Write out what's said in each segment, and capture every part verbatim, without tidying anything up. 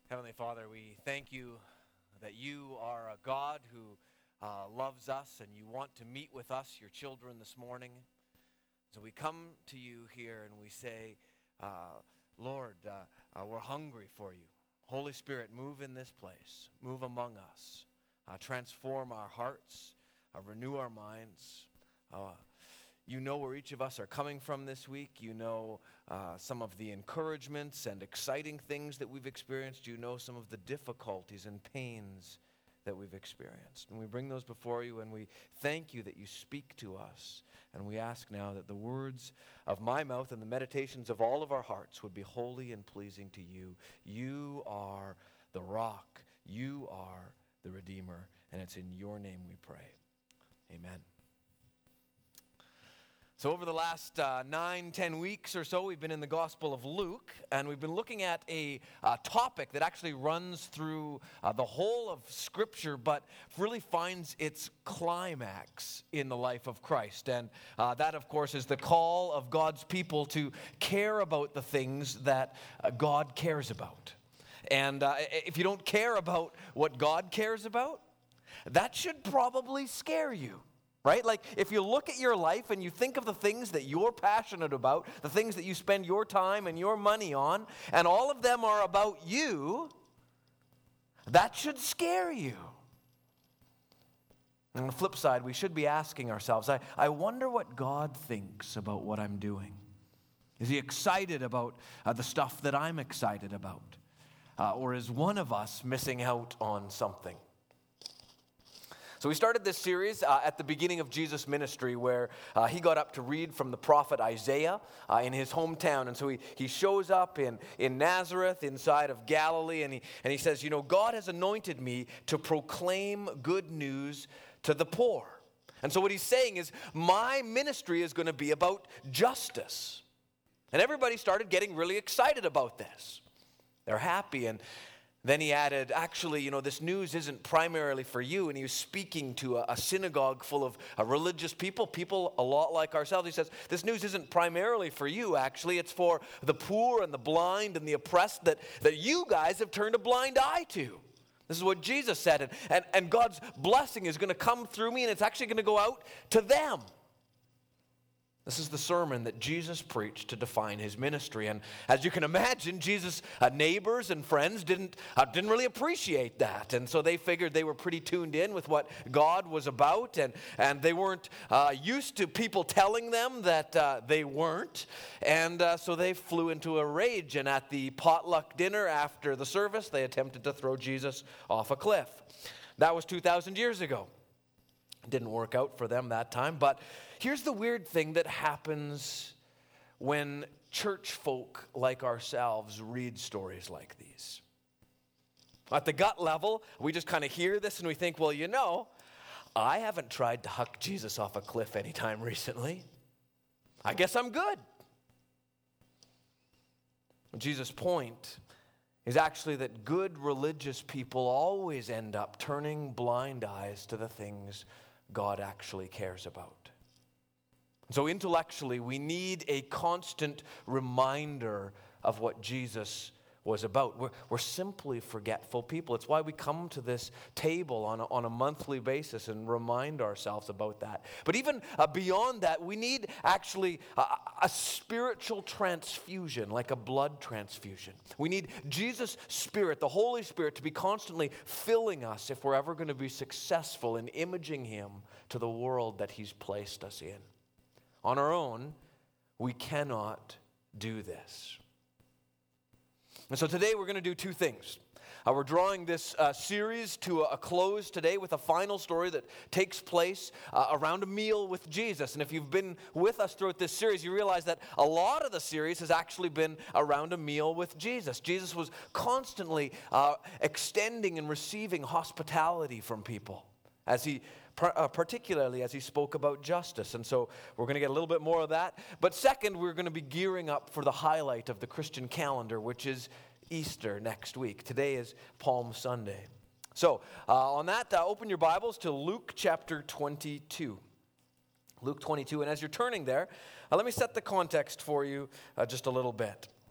Heavenly Father, we thank you that you are a God who uh, loves us and you want to meet with us, your children, this morning. So we come to you here and we say, uh, Lord, uh, uh, we're hungry for you. Holy Spirit, move in this place. Move among us. Uh, transform our hearts. Uh, renew our minds. Uh, You know where each of us are coming from this week. You know uh, some of the encouragements and exciting things that we've experienced. You know some of the difficulties and pains that we've experienced. And we bring those before you, and we thank you that you speak to us. And we ask now that the words of my mouth and the meditations of all of our hearts would be holy and pleasing to you. You are the rock. You are the Redeemer. And it's in your name we pray. Amen. So over the last uh, nine, ten weeks or so, we've been in the Gospel of Luke, and we've been looking at a uh, topic that actually runs through uh, the whole of Scripture, but really finds its climax in the life of Christ. And uh, that, of course, is the call of God's people to care about the things that uh, God cares about. And uh, if you don't care about what God cares about, that should probably scare you. Right? Like, if you look at your life and you think of the things that you're passionate about, the things that you spend your time and your money on, and all of them are about you, that should scare you. And on the flip side, we should be asking ourselves, I, I wonder what God thinks about what I'm doing. Is he excited about uh, the stuff that I'm excited about? Uh, or is one of us missing out on something? So we started this series uh, at the beginning of Jesus' ministry where uh, he got up to read from the prophet Isaiah uh, in his hometown. And so he, he shows up in, in Nazareth inside of Galilee, and he, and he says, you know, God has anointed me to proclaim good news to the poor. And so what he's saying is, my ministry is going to be about justice. And everybody started getting really excited about this. They're happy. And then he added, actually, you know, this news isn't primarily for you. And he was speaking to a, a synagogue full of uh, religious people, people a lot like ourselves. He says, this news isn't primarily for you, actually. It's for the poor and the blind and the oppressed that, that you guys have turned a blind eye to. This is what Jesus said. And, and, and God's blessing is going to come through me, and it's actually going to go out to them. This is the sermon that Jesus preached to define his ministry. And as you can imagine, Jesus' uh, neighbors and friends didn't, uh, didn't really appreciate that. And so they figured they were pretty tuned in with what God was about. And, and they weren't uh, used to people telling them that uh, they weren't. And uh, so they flew into a rage. And at the potluck dinner after the service, they attempted to throw Jesus off a cliff. That was two thousand years ago. It didn't work out for them that time. But here's the weird thing that happens when church folk like ourselves read stories like these. At the gut level, we just kind of hear this and we think, well, you know, I haven't tried to huck Jesus off a cliff anytime recently. I guess I'm good. Jesus' point is actually that good religious people always end up turning blind eyes to the things God actually cares about. So intellectually, we need a constant reminder of what Jesus was about. We're, we're simply forgetful people. It's why we come to this table on a, on a monthly basis and remind ourselves about that. But even uh, beyond that, we need actually a, a spiritual transfusion, like a blood transfusion. We need Jesus' Spirit, the Holy Spirit, to be constantly filling us if we're ever going to be successful in imaging him to the world that he's placed us in. On our own, we cannot do this. And so today we're going to do two things. Uh, we're drawing this uh, series to a, a close today with a final story that takes place uh, around a meal with Jesus. And if you've been with us throughout this series, you realize that a lot of the series has actually been around a meal with Jesus. Jesus was constantly uh, extending and receiving hospitality from people as he Uh, particularly as he spoke about justice. And so we're going to get a little bit more of that. But second, we're going to be gearing up for the highlight of the Christian calendar, which is Easter next week. Today is Palm Sunday. So uh, on that, uh, open your Bibles to Luke chapter twenty-two. Luke twenty-two. And as you're turning there, uh, let me set the context for you uh, just a little bit.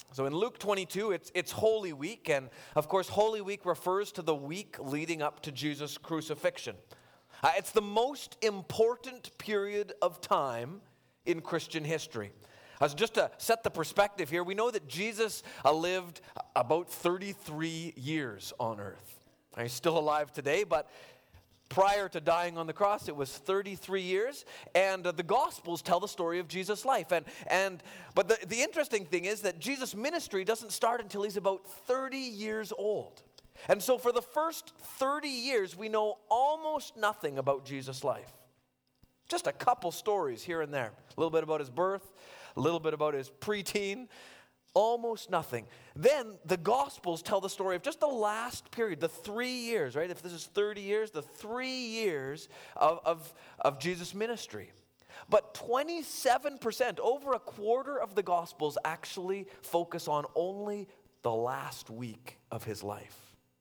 So in Luke twenty-two, it's, it's Holy Week, and of course Holy Week refers to the week leading up to Jesus' crucifixion. Uh, it's the most important period of time in Christian history. Uh, so just to set the perspective here, we know that Jesus uh, lived about thirty-three years on earth. Uh, He's still alive today, but prior to dying on the cross, it was thirty-three years, and uh, the Gospels tell the story of Jesus' life. And and but the, the interesting thing is that Jesus' ministry doesn't start until he's about thirty years old. And so for the first thirty years, we know almost nothing about Jesus' life. Just a couple stories here and there. A little bit about his birth, a little bit about his preteen, almost nothing. Then the Gospels tell the story of just the last period, the three years, right? If this is thirty years, the three years of, of, of Jesus' ministry. But twenty-seven percent, over a quarter of the Gospels actually focus on only the last week of his life.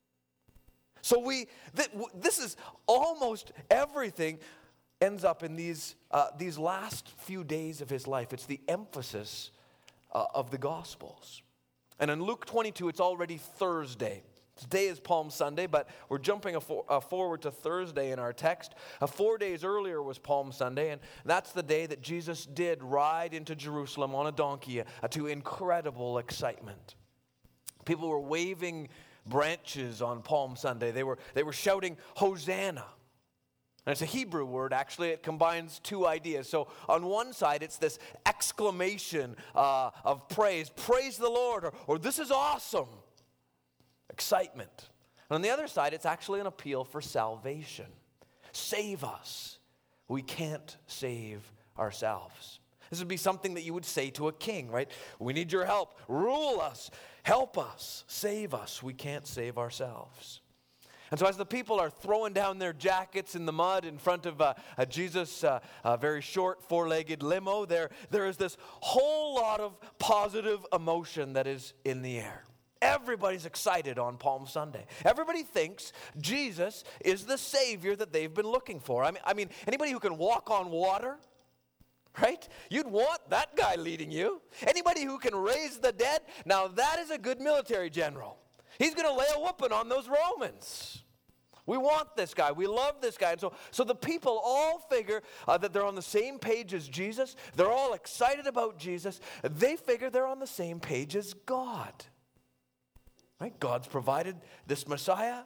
So we, th- this is almost everything ends up in these, uh, these last few days of his life. It's the emphasis Uh, of the Gospels. And in Luke twenty-two, it's already Thursday. Today is Palm Sunday, but we're jumping a for, uh, forward to Thursday in our text. Uh, four days earlier was Palm Sunday, and that's the day that Jesus did ride into Jerusalem on a donkey uh, to incredible excitement. People were waving branches on Palm Sunday. They were, they were shouting, Hosanna. And it's a Hebrew word, actually. It combines two ideas. So on one side, it's this exclamation uh, of praise. Praise the Lord, or, or this is awesome. Excitement. And on the other side, it's actually an appeal for salvation. Save us. We can't save ourselves. This would be something that you would say to a king, right? We need your help. Rule us. Help us. Save us. We can't save ourselves. And so as the people are throwing down their jackets in the mud in front of uh, uh, Jesus' uh, uh, very short four-legged limo, there, there is this whole lot of positive emotion that is in the air. Everybody's excited on Palm Sunday. Everybody thinks Jesus is the Savior that they've been looking for. I mean, I mean, anybody who can walk on water, right? You'd want that guy leading you. Anybody who can raise the dead, now that is a good military general. He's going to lay a whooping on those Romans. We want this guy. We love this guy. And so, so the people all figure uh, that they're on the same page as Jesus. They're all excited about Jesus. They figure they're on the same page as God. Right? God's provided this Messiah.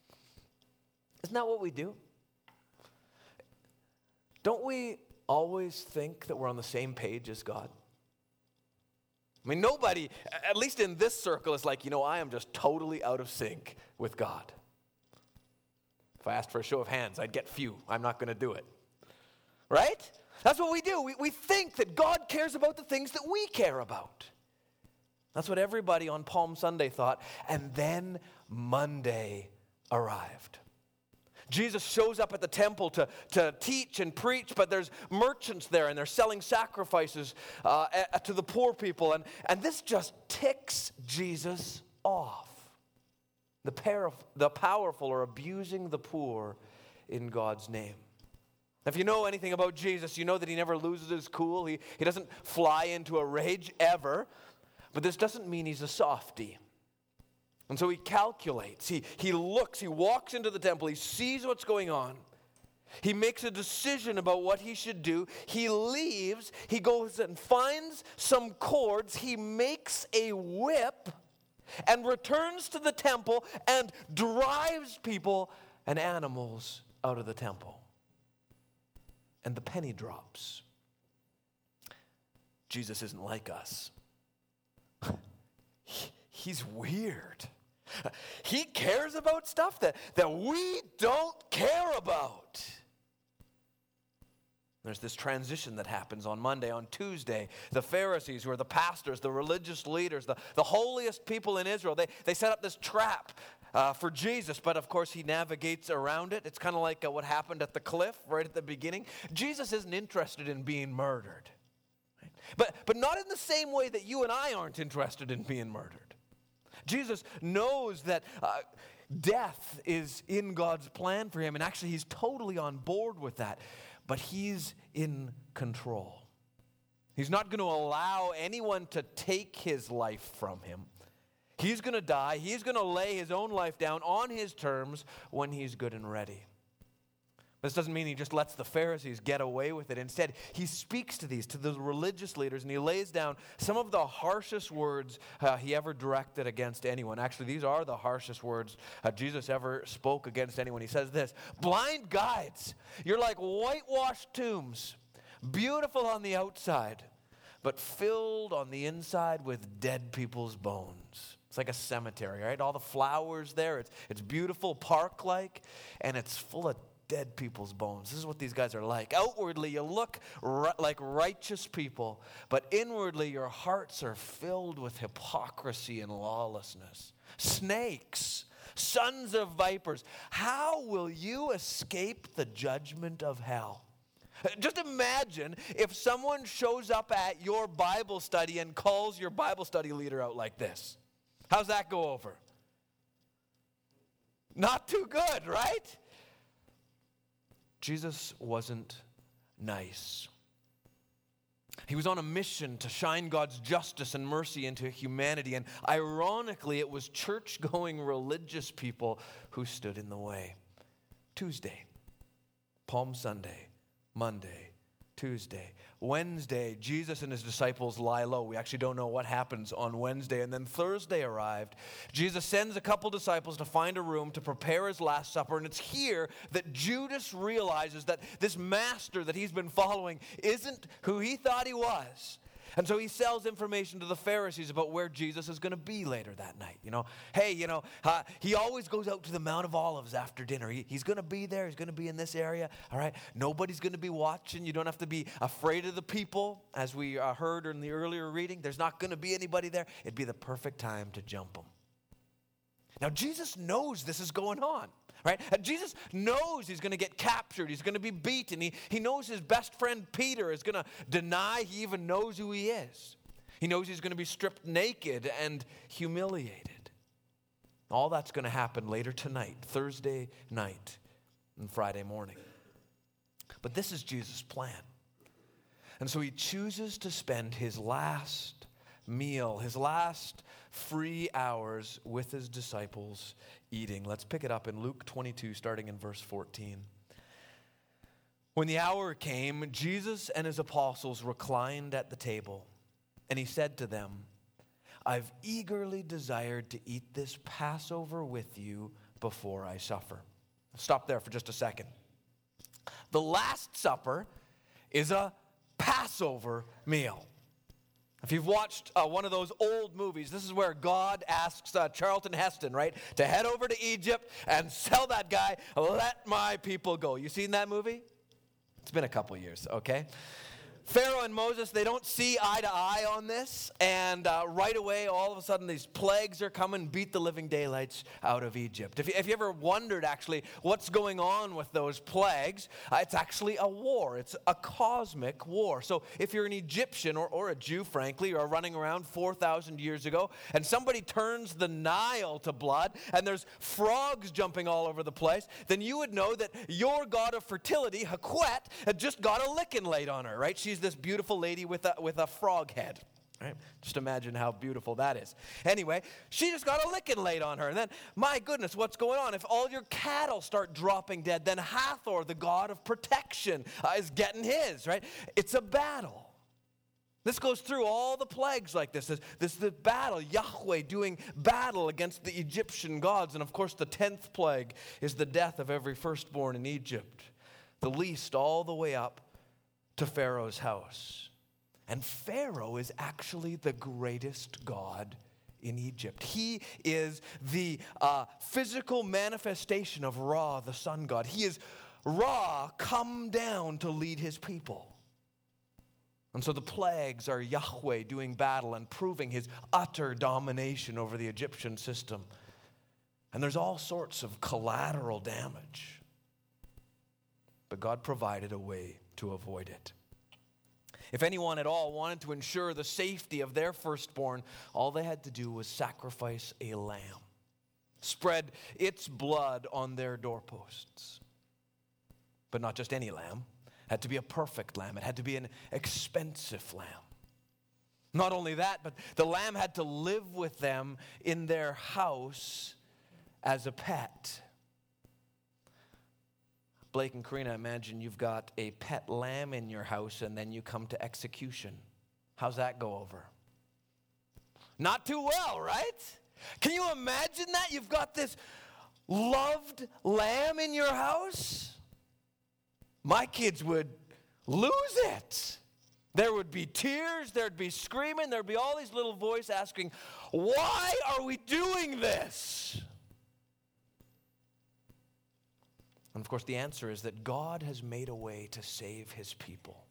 Isn't that what we do? Don't we always think that we're on the same page as God? I mean, nobody, at least in this circle, is like, you know, I am just totally out of sync with God. If I asked for a show of hands, I'd get few. I'm not going to do it. Right? That's what we do. We, we think that God cares about the things that we care about. That's what everybody on Palm Sunday thought. And then Monday arrived. Jesus shows up at the temple to, to teach and preach, but there's merchants there, and they're selling sacrifices uh, to the poor people. And, and this just ticks Jesus off. The, par- the powerful are abusing the poor in God's name. If you know anything about Jesus, you know that he never loses his cool. He, he doesn't fly into a rage ever. But this doesn't mean he's a softie. And so he calculates, he, he looks, he walks into the temple, he sees what's going on. He makes a decision about what he should do. He leaves, he goes and finds some cords, he makes a whip and returns to the temple and drives people and animals out of the temple. And the penny drops. Jesus isn't like us. He's weird. He cares about stuff that, that we don't care about. There's this transition that happens on Monday. On Tuesday, the Pharisees, who are the pastors, the religious leaders, the, the holiest people in Israel, they, they set up this trap uh, for Jesus, but of course he navigates around it. It's kind of like uh, what happened at the cliff right at the beginning. Jesus isn't interested in being murdered. Right? But, but not in the same way that you and I aren't interested in being murdered. Jesus knows that uh, death is in God's plan for him, and actually he's totally on board with that. But he's in control. He's not going to allow anyone to take his life from him. He's going to die. He's going to lay his own life down on his terms when he's good and ready. This doesn't mean he just lets the Pharisees get away with it. Instead, he speaks to these, to the religious leaders, and he lays down some of the harshest words uh, he ever directed against anyone. Actually, these are the harshest words uh, Jesus ever spoke against anyone. He says this, "Blind guides, you're like whitewashed tombs, beautiful on the outside, but filled on the inside with dead people's bones." It's like a cemetery, right? All the flowers there, it's, it's beautiful, park-like, and it's full of dead people's bones. This is what these guys are like. Outwardly, you look ri- like righteous people, but inwardly, your hearts are filled with hypocrisy and lawlessness. Snakes, sons of vipers, how will you escape the judgment of hell? Just imagine if someone shows up at your Bible study and calls your Bible study leader out like this. How's that go over? Not too good, right? Jesus wasn't nice. He was on a mission to shine God's justice and mercy into humanity, and ironically, it was church-going religious people who stood in the way. Tuesday, Palm Sunday, Monday, Tuesday, Wednesday, Jesus and his disciples lie low. We actually don't know what happens on Wednesday. And then Thursday arrived. Jesus sends a couple disciples to find a room to prepare his Last Supper. And it's here that Judas realizes that this master that he's been following isn't who he thought he was. And so he sells information to the Pharisees about where Jesus is going to be later that night. You know, hey, you know, uh, he always goes out to the Mount of Olives after dinner. He, he's going to be there. He's going to be in this area. All right. Nobody's going to be watching. You don't have to be afraid of the people. As we uh, heard in the earlier reading, there's not going to be anybody there. It'd be the perfect time to jump them. Now, Jesus knows this is going on. Right? And Jesus knows he's going to get captured. He's going to be beaten. He, he knows his best friend Peter is going to deny he even knows who he is. He knows he's going to be stripped naked and humiliated. All that's going to happen later tonight, Thursday night and Friday morning. But this is Jesus' plan. And so he chooses to spend his last meal, his last free hours with his disciples eating. Let's pick it up in Luke twenty-two, starting in verse fourteen. When the hour came, Jesus and his apostles reclined at the table, and he said to them, "I've eagerly desired to eat this Passover with you before I suffer." Stop there for just a second. The Last Supper is a Passover meal. If you've watched uh, one of those old movies, this is where God asks uh, Charlton Heston, right, to head over to Egypt and sell that guy, "Let my people go." You seen that movie? It's been a couple years, okay? Pharaoh and Moses, they don't see eye to eye on this, and uh, right away, all of a sudden, these plagues are coming, beat the living daylights out of Egypt. If you, if you ever wondered, actually, what's going on with those plagues, uh, it's actually a war. It's a cosmic war. So if you're an Egyptian, or, or a Jew, frankly, or running around four thousand years ago, and somebody turns the Nile to blood, and there's frogs jumping all over the place, then you would know that your god of fertility, Hakwet, had just got a licking laid on her, right? She's this beautiful lady with a, with a frog head. Right? Just imagine how beautiful that is. Anyway, she just got a licking laid on her. And then, my goodness, what's going on? If all your cattle start dropping dead, then Hathor, the god of protection, uh, is getting his, right? It's a battle. This goes through all the plagues like this. This, this is the battle, Yahweh doing battle against the Egyptian gods. And of course, the tenth plague is the death of every firstborn in Egypt. The least all the way up to Pharaoh's house. And Pharaoh is actually the greatest god in Egypt. He is the uh, physical manifestation of Ra, the sun god. He is Ra come down to lead his people. And so the plagues are Yahweh doing battle and proving his utter domination over the Egyptian system. And there's all sorts of collateral damage. But God provided a way to avoid it. If anyone at all wanted to ensure the safety of their firstborn, all they had to do was sacrifice a lamb, spread its blood on their doorposts. But not just any lamb. It had to be a perfect lamb. It had to be an expensive lamb. Not only that, but the lamb had to live with them in their house as a pet. Blake and Karina, imagine you've got a pet lamb in your house and then you come to execution. How's that go over? Not too well, right? Can you imagine that? You've got this loved lamb in your house? My kids would lose it. There would be tears, there'd be screaming, there'd be all these little voices asking, why are we doing this? And of course the answer is that God has made a way to save his people.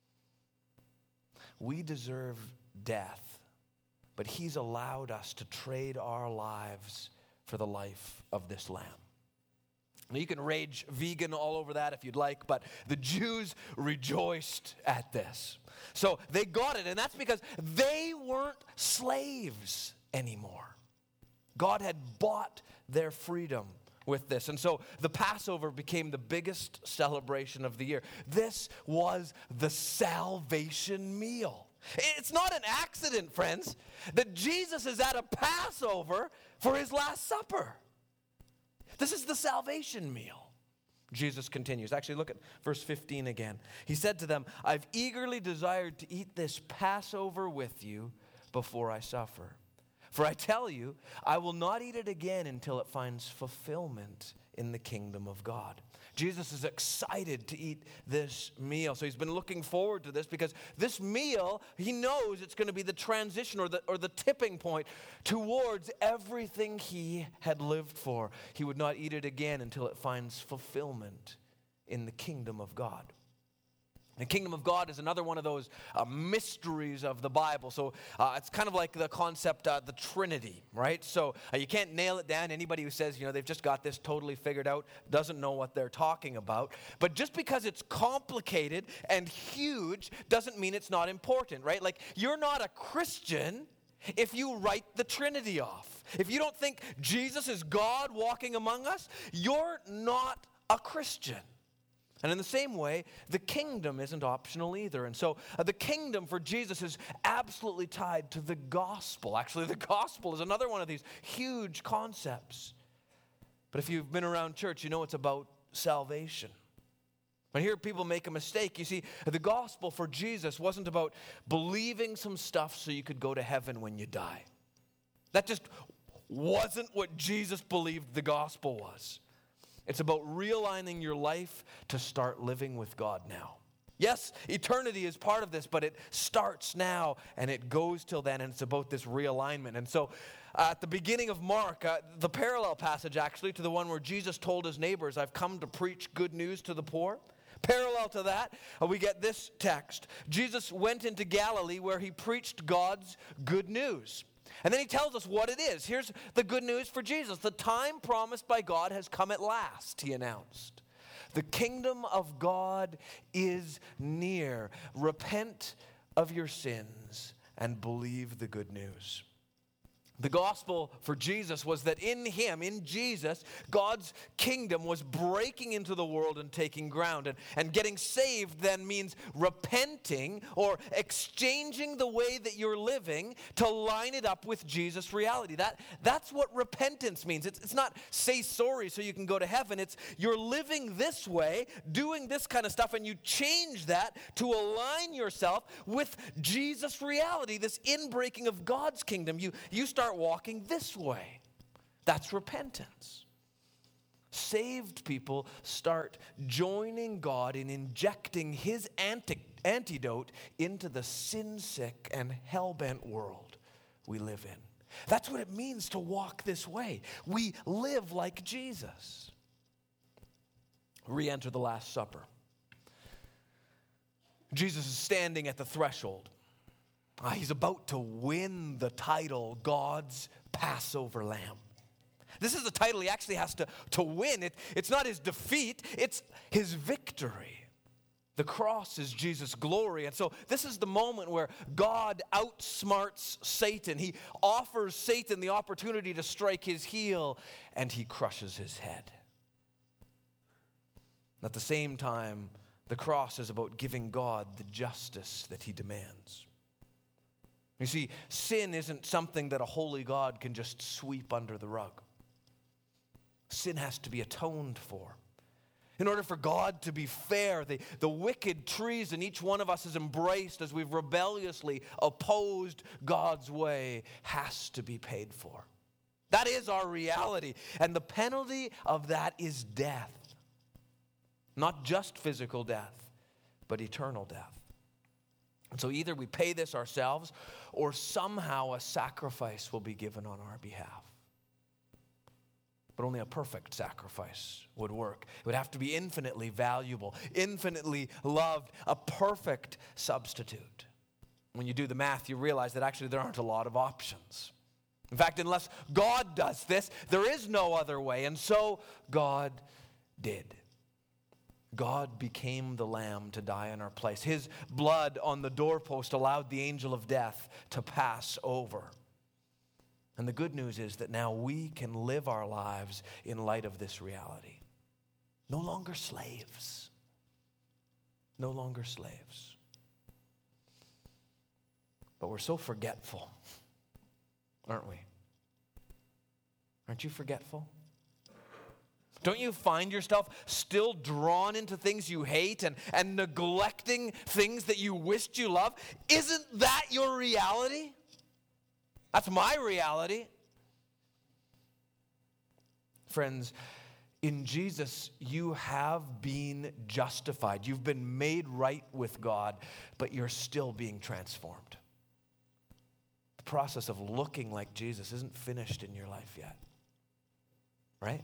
We deserve death, but he's allowed us to trade our lives for the life of this lamb. Now, you can rage vegan all over that if you'd like, but the Jews rejoiced at this. So they got it, and that's because they weren't slaves anymore. God had bought their freedom with this. And so the Passover became the biggest celebration of the year. This was the salvation meal. It's not an accident, friends, that Jesus is at a Passover for his Last Supper. This is the salvation meal. Jesus continues. Actually, look at verse fifteen again. He said to them, I've eagerly desired to eat this Passover with you before I suffer. For I tell you, I will not eat it again until it finds fulfillment in the kingdom of God. Jesus is excited to eat this meal. So he's been looking forward to this because this meal, he knows it's going to be the transition or the, or the tipping point towards everything he had lived for. He would not eat it again until it finds fulfillment in the kingdom of God. The kingdom of God is another one of those uh, mysteries of the Bible. So uh, it's kind of like the concept, uh, the Trinity, right? So uh, you can't nail it down. Anybody who says, you know, they've just got this totally figured out doesn't know what they're talking about. But just because it's complicated and huge doesn't mean it's not important, right? Like, you're not a Christian if you write the Trinity off. If you don't think Jesus is God walking among us, you're not a Christian. And in the same way, the kingdom isn't optional either. And so uh, the kingdom for Jesus is absolutely tied to the gospel. Actually, the gospel is another one of these huge concepts. But if you've been around church, you know it's about salvation. I hear people make a mistake. You see, the gospel for Jesus wasn't about believing some stuff so you could go to heaven when you die. That just wasn't what Jesus believed the gospel was. It's about realigning your life to start living with God now. Yes, eternity is part of this, but it starts now and it goes till then, and it's about this realignment. And so uh, at the beginning of Mark, uh, the parallel passage actually to the one where Jesus told his neighbors, I've come to preach good news to the poor. Parallel to that, uh, we get this text. Jesus went into Galilee where he preached God's good news. And then he tells us what it is. Here's the good news for Jesus. The time promised by God has come at last, he announced. The kingdom of God is near. Repent of your sins and believe the good news. The gospel for Jesus was that in him, in Jesus, God's kingdom was breaking into the world and taking ground. And, and getting saved then means repenting or exchanging the way that you're living to line it up with Jesus' reality. That, that's what repentance means. It's, it's not say sorry so you can go to heaven. It's you're living this way, doing this kind of stuff, and you change that to align yourself with Jesus' reality, this inbreaking of God's kingdom. You, you start walking this way. That's repentance. Saved people start joining God in injecting his anti- antidote into the sin-sick and hell-bent world we live in. That's what it means to walk this way. We live like Jesus. Re-enter the Last Supper. Jesus is standing at the threshold. Uh, he's about to win the title, God's Passover Lamb. This is the title he actually has to, to win. It, it's not his defeat, it's his victory. The cross is Jesus' glory. And so this is the moment where God outsmarts Satan. He offers Satan the opportunity to strike his heel, and he crushes his head. At the same time, the cross is about giving God the justice that he demands. You see, sin isn't something that a holy God can just sweep under the rug. Sin has to be atoned for. In order for God to be fair, the, the wicked treason each one of us has embraced as we've rebelliously opposed God's way has to be paid for. That is our reality. And the penalty of that is death. Not just physical death, but eternal death. And so either we pay this ourselves or somehow a sacrifice will be given on our behalf. But only a perfect sacrifice would work. It would have to be infinitely valuable, infinitely loved, a perfect substitute. When you do the math, you realize that actually there aren't a lot of options. In fact, unless God does this, there is no other way. And so God did. God became the lamb to die in our place. His blood on the doorpost allowed the angel of death to pass over. And the good news is that now we can live our lives in light of this reality. No longer slaves. No longer slaves. But we're so forgetful, aren't we? Aren't you forgetful? Don't you find yourself still drawn into things you hate and, and neglecting things that you wished you loved? Isn't that your reality? That's my reality. Friends, in Jesus, you have been justified. You've been made right with God, but you're still being transformed. The process of looking like Jesus isn't finished in your life yet. Right?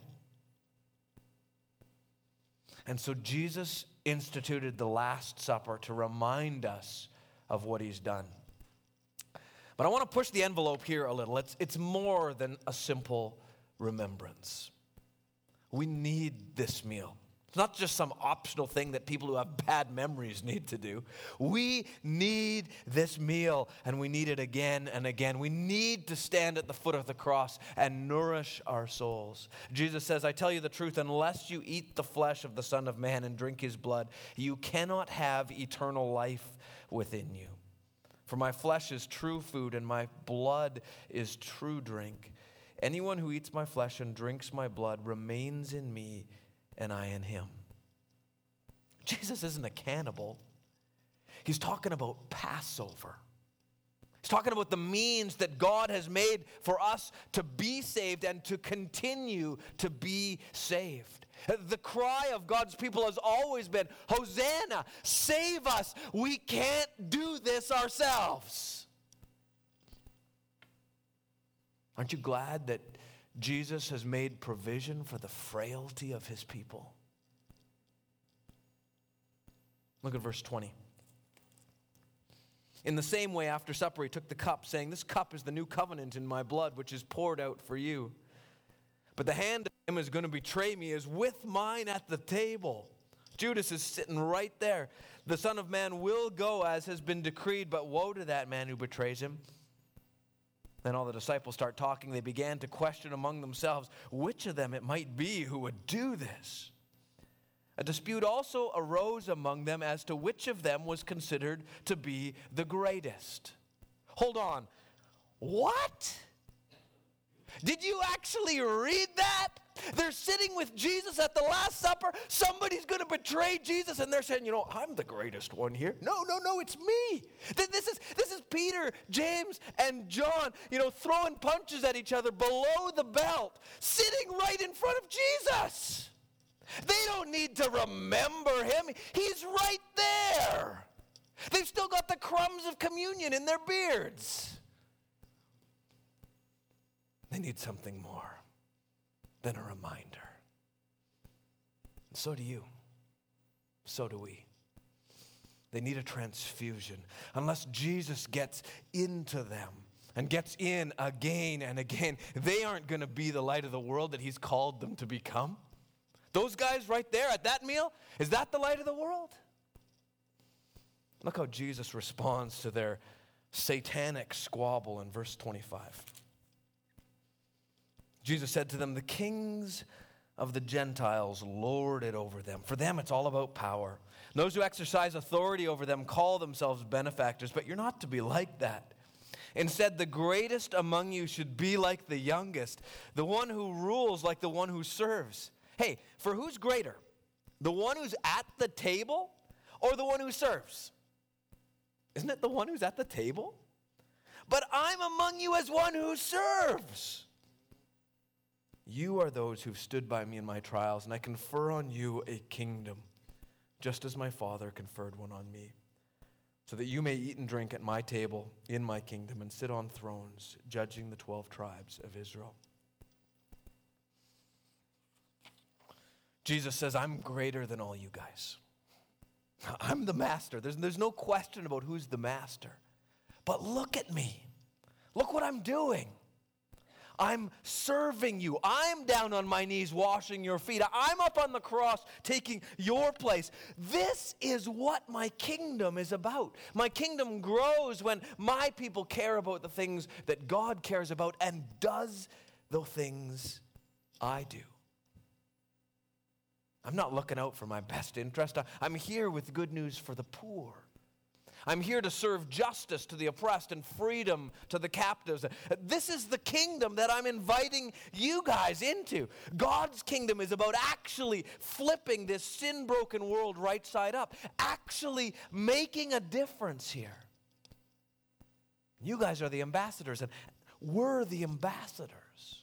And so Jesus instituted the Last Supper to remind us of what he's done. But I want to push the envelope here a little. It's, it's more than a simple remembrance. We need this meal. It's not just some optional thing that people who have bad memories need to do. We need this meal, and we need it again and again. We need to stand at the foot of the cross and nourish our souls. Jesus says, I tell you the truth, unless you eat the flesh of the Son of Man and drink his blood, you cannot have eternal life within you. For my flesh is true food, and my blood is true drink. Anyone who eats my flesh and drinks my blood remains in me, and I in him. Jesus isn't a cannibal. He's talking about Passover. He's talking about the means that God has made for us to be saved and to continue to be saved. The cry of God's people has always been, Hosanna, save us. We can't do this ourselves. Aren't you glad that Jesus has made provision for the frailty of his people? Look at verse twenty. In the same way, after supper, he took the cup, saying, this cup is the new covenant in my blood, which is poured out for you. But the hand of him who is going to betray me is with mine at the table. Judas is sitting right there. The Son of Man will go as has been decreed, but woe to that man who betrays him. Then all the disciples start talking. They began to question among themselves which of them it might be who would do this. A dispute also arose among them as to which of them was considered to be the greatest. Hold on. What? Did you actually read that? They're sitting with Jesus at the Last Supper. Somebody's going to betray Jesus, and they're saying, you know, I'm the greatest one here. No, no, no, it's me. This is, this is Peter, James, and John, you know, throwing punches at each other below the belt, sitting right in front of Jesus. They don't need to remember him. He's right there. They've still got the crumbs of communion in their beards. They need something more than a reminder. And so do you. So do we. They need a transfusion. Unless Jesus gets into them and gets in again and again, they aren't going to be the light of the world that he's called them to become. Those guys right there at that meal, is that the light of the world? Look how Jesus responds to their satanic squabble in verse twenty-five. Jesus said to them, the kings of the Gentiles lord it over them. For them, it's all about power. Those who exercise authority over them call themselves benefactors, but you're not to be like that. Instead, the greatest among you should be like the youngest, the one who rules like the one who serves. Hey, for who's greater? The one who's at the table or the one who serves? Isn't it the one who's at the table? But I'm among you as one who serves. You are those who've stood by me in my trials, and I confer on you a kingdom, just as my Father conferred one on me, so that you may eat and drink at my table in my kingdom and sit on thrones, judging the twelve tribes of Israel. Jesus says, I'm greater than all you guys. I'm the master. There's, there's no question about who's the master. But look at me. Look what I'm doing. I'm serving you. I'm down on my knees washing your feet. I'm up on the cross taking your place. This is what my kingdom is about. My kingdom grows when my people care about the things that God cares about and does the things I do. I'm not looking out for my best interest. I'm here with good news for the poor. I'm here to serve justice to the oppressed and freedom to the captives. This is the kingdom that I'm inviting you guys into. God's kingdom is about actually flipping this sin-broken world right side up, actually making a difference here. You guys are the ambassadors, and we're the ambassadors.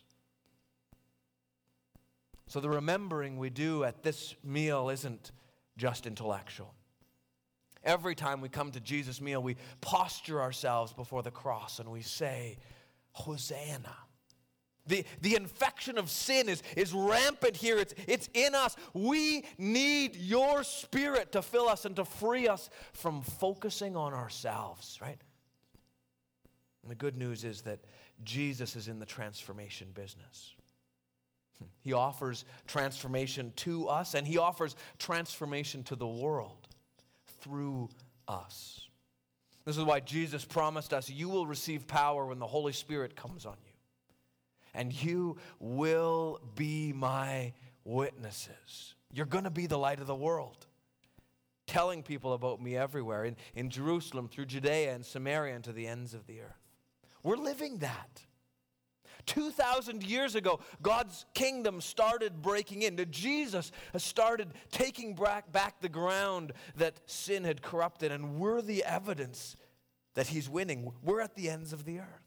So the remembering we do at this meal isn't just intellectual. Every time we come to Jesus' meal, we posture ourselves before the cross and we say, Hosanna. The, the infection of sin is, is rampant here. It's, it's in us. We need your Spirit to fill us and to free us from focusing on ourselves, right? And the good news is that Jesus is in the transformation business. He offers transformation to us, and he offers transformation to the world through us. This is why Jesus promised us, you will receive power when the Holy Spirit comes on you. And you will be my witnesses. You're going to be the light of the world, telling people about me everywhere, in, in Jerusalem, through Judea and Samaria, and to the ends of the earth. We're living that. two thousand years ago, God's kingdom started breaking in. Jesus started taking back the ground that sin had corrupted, and we're the evidence that he's winning. We're at the ends of the earth.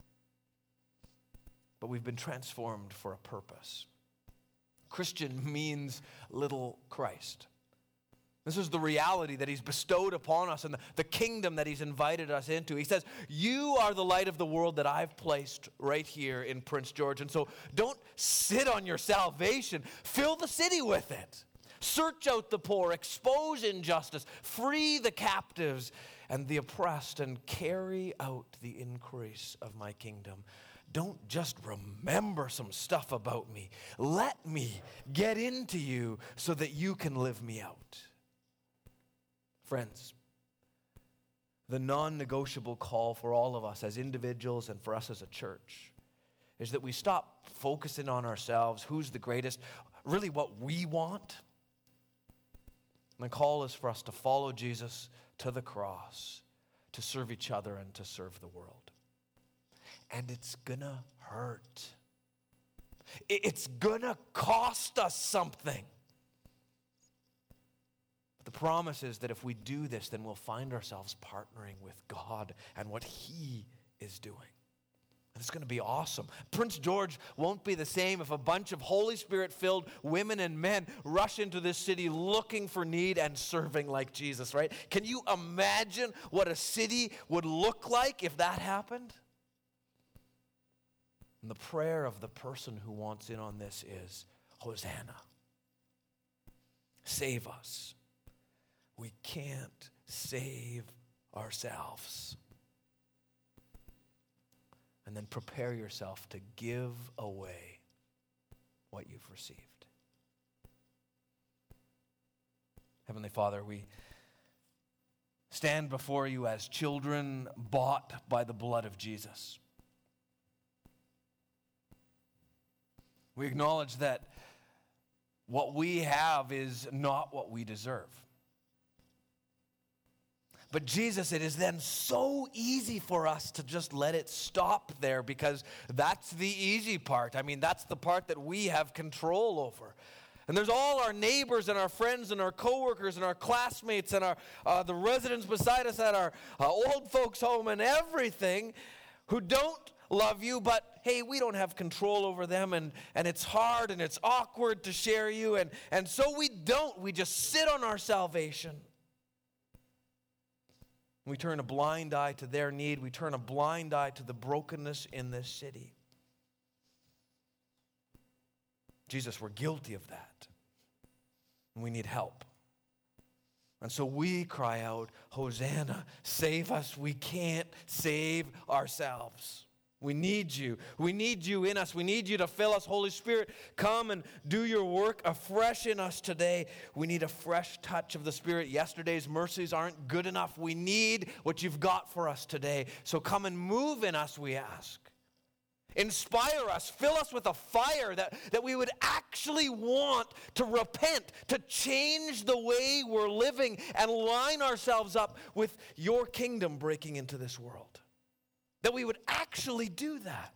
But we've been transformed for a purpose. Christian means little Christ. This is the reality that he's bestowed upon us and the, the kingdom that he's invited us into. He says, you are the light of the world that I've placed right here in Prince George. And so don't sit on your salvation. Fill the city with it. Search out the poor, expose injustice, free the captives and the oppressed, and carry out the increase of my kingdom. Don't just remember some stuff about me. Let me get into you so that you can live me out. Friends, the non-negotiable call for all of us as individuals and for us as a church is that we stop focusing on ourselves, who's the greatest, really what we want. And the call is for us to follow Jesus to the cross, to serve each other and to serve the world. And it's gonna hurt. It's gonna cost us something. The promise is that if we do this, then we'll find ourselves partnering with God and what he is doing. And it's going to be awesome. Prince George won't be the same if a bunch of Holy Spirit-filled women and men rush into this city looking for need and serving like Jesus, right? Can you imagine what a city would look like if that happened? And the prayer of the person who wants in on this is, Hosanna. Save us. We can't save ourselves. And then prepare yourself to give away what you've received. Heavenly Father, we stand before you as children bought by the blood of Jesus. We acknowledge that what we have is not what we deserve. But Jesus, it is then so easy for us to just let it stop there because that's the easy part. I mean, that's the part that we have control over. And there's all our neighbors and our friends and our coworkers and our classmates and our uh, the residents beside us at our uh, old folks' home and everything who don't love you, but hey, we don't have control over them, and, and it's hard and it's awkward to share you, and, and so we don't. We just sit on our salvation. We turn a blind eye to their need. We turn a blind eye to the brokenness in this city. Jesus, we're guilty of that. And we need help. And so we cry out, Hosanna, save us. We can't save ourselves. We need you. We need you in us. We need you to fill us. Holy Spirit, come and do your work afresh in us today. We need a fresh touch of the Spirit. Yesterday's mercies aren't good enough. We need what you've got for us today. So come and move in us, we ask. Inspire us, fill us with a fire that, that we would actually want to repent, to change the way we're living and line ourselves up with your kingdom breaking into this world. That we would actually do that.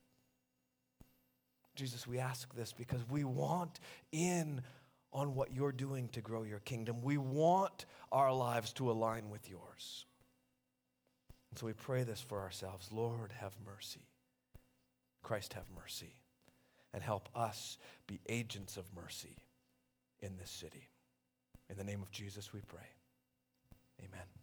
Jesus, we ask this because we want in on what you're doing to grow your kingdom. We want our lives to align with yours. And so we pray this for ourselves. Lord, have mercy. Christ, have mercy, and help us be agents of mercy in this city. In the name of Jesus we pray. Amen.